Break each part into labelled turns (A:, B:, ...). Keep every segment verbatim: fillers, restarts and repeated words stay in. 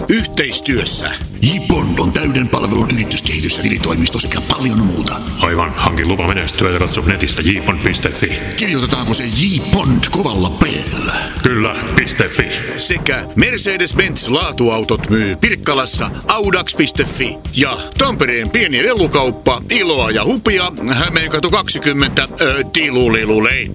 A: Yhteistyössä J. Bond on täyden palvelun yrityskehitys- ja tilitoimisto sekä paljon muuta.
B: Aivan, hankin lupa menestyä ja katso netistä j bond piste f i.
A: Kirjoitetaanko se J. Bond kovalla P:llä?
B: Kyllä, .fi.
A: Sekä Mercedes-Benz laatuautot myy Pirkkalassa audax piste f i. Ja Tampereen pieni lelukauppa Iloa ja Hupia Hämeenkatu kaksikymmentä äh, Tilulilulei.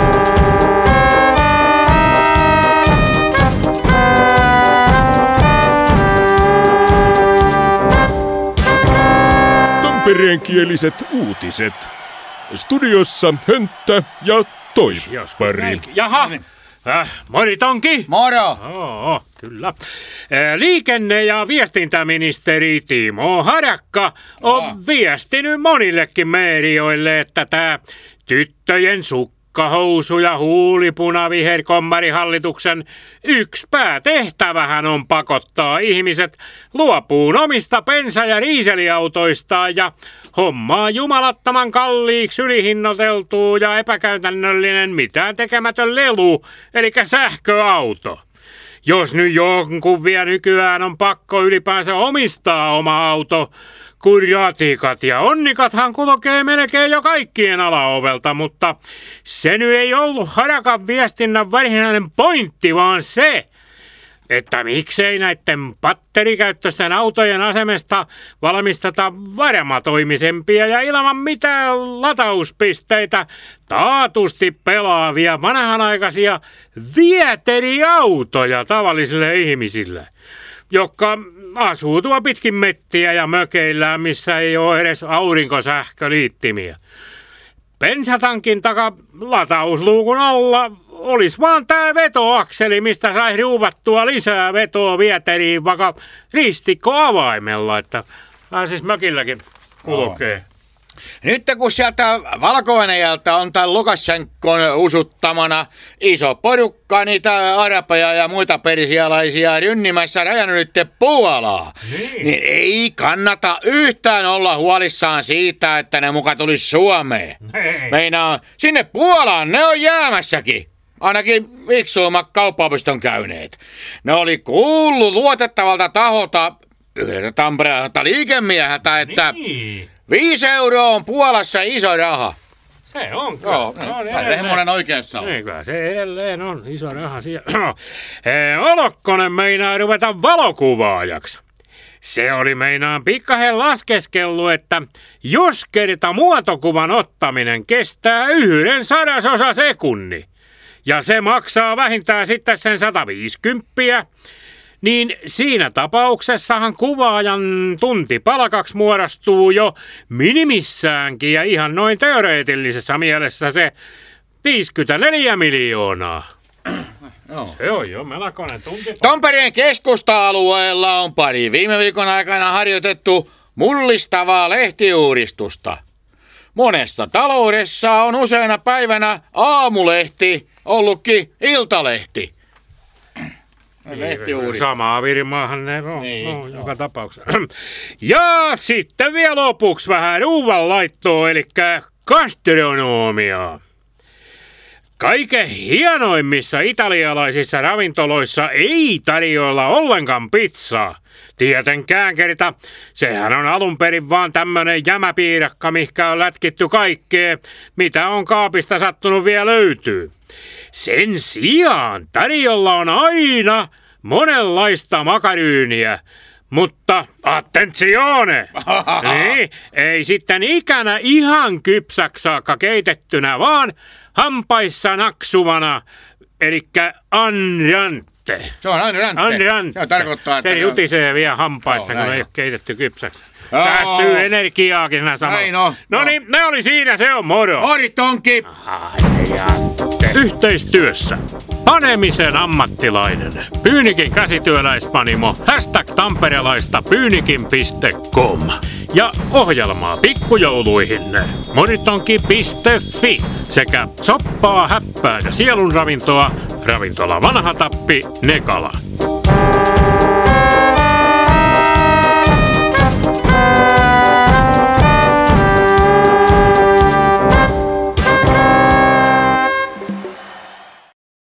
C: Tampereenkieliset uutiset. Studiossa Hönttä ja Toippari.
D: Jaha, äh, moritonki.
E: Moro!
D: Oo, kyllä. Liikenne- ja viestintäministeri Timo Harakka on
E: Aa.
D: viestinyt monillekin medioille, että tämä tyttöjen sukkahousu ja huulipunaviherkommarihallituksen yksi päätehtävähän on pakottaa ihmiset luopuun omista bensa- ja riiseliautoistaan ja hommaa jumalattoman kalliiksi ylihinnoiteltuu ja epäkäytännöllinen mitään tekemätön lelu, eli sähköauto. Jos nyt jonkun vielä nykyään on pakko ylipäänsä omistaa oma auto, kun ratikat ja onnikathan kulkee melkein jo kaikkien alaovelta, mutta se nyt ei ollut Harakan viestinnän varsinainen pointti, vaan se, että miksei näiden batterikäyttöisten autojen asemesta valmisteta varmatoimisempia ja ilman mitään latauspisteitä taatusti pelaavia vanhanaikaisia vieteriautoja tavallisille ihmisille, jotka asuu tuo pitkin mettiä ja mökeillään, missä ei ole edes aurinkosähköliittimiä. Bensatankin taka latausluukun alla olisi vaan tää vetoakseli, mistä sai ruuvattua lisää vetoa vieteriin vaikka ristikkoavaimella, että pääsis mökilläkin kulkee.
E: Nyt kun sieltä Valko-Venäjältä on tämän Lukashenkon usuttamana iso porukka niitä arabeja ja muita persialaisia rynnimässä rajan ylitte Puolaa, niin. niin ei kannata yhtään olla huolissaan siitä, että ne muka tulisi Suomeen.
D: Hei.
E: Meinaa, sinne Puolaan ne on jäämässäkin. Ainakin viksuimmat kauppaopiston käyneet. Ne oli kuullut luotettavalta taholta, yhdeltä Tampereelta liikemieheltä, että
D: Niin.
E: viisi euroa on Puolassa iso raha.
D: Se on kyllä.
E: Joo,
D: No,
E: no, Rehmonen oikeassa on.
D: Niin kyllä, se edelleen on iso raha siellä. Olokkonen meinaa ruveta valokuvaajaksi. Se oli meinaan pikkahen laskeskellut, että jos kerta muotokuvan ottaminen kestää yhden sadasosa sekunni, ja se maksaa vähintään sitten sen sata viisikymmentä, niin siinä tapauksessahan kuvaajan tuntipalkaksi muodostuu jo minimissäänkin ja ihan noin teoreetillisessa mielessä se viisikymmentäneljä miljoonaa.
E: Joo.
D: Se on jo melkoinen tuntipalkka.
E: Tampereen keskusta-alueella on pari viime viikon aikana harjoitettu mullistavaa lehtiuudistusta. Monessa taloudessa on useana päivänä aamulehti ollutkin iltalehti. Lehtiuudistus.
D: Samaa virmaahan ne on,
E: Niin,
D: on joka tapauksessa. Ja sitten vielä lopuksi vähän ruuanlaittoa, eli gastronomiaa. Kaiken hienoimmissa italialaisissa ravintoloissa ei tarjoilla ollenkaan pizzaa. Tietenkään kerta, sehän on alun perin vaan tämmönen jämäpiirakka, mihkä on lätkitty kaikkea, mitä on kaapista sattunut vielä löytyy. Sen sijaan tarjolla on aina monenlaista makaryyniä, mutta attenzione! Niin, ei sitten ikänä ihan kypsäksi saakka keitettynä, vaan hampaissa naksuvana, elikkä andrante.
E: Se on andrante.
D: Andrante.
E: Se tarkoittaa, että
D: se jutisee vielä hampaissa,
E: Joo,
D: kun
E: näin
D: ei
E: on.
D: ole keitetty kypsäksi.
E: Joo.
D: Säästyy energiaakin nää samalla.
E: Näin on.
D: No
E: Joo.
D: niin, ne oli siinä, se on moro.
E: Oritonki!
D: Yhteistyössä panemisen ammattilainen. Pyynikin käsityöläispanimo. Hashtag tamperelaista pyynikin piste com. Ja ohjelmaa pikkujouluihin. moritonki piste fi. Sekä soppaa, häppää ja sielunravintoa. Ravintola Vanha Tappi, Nekala.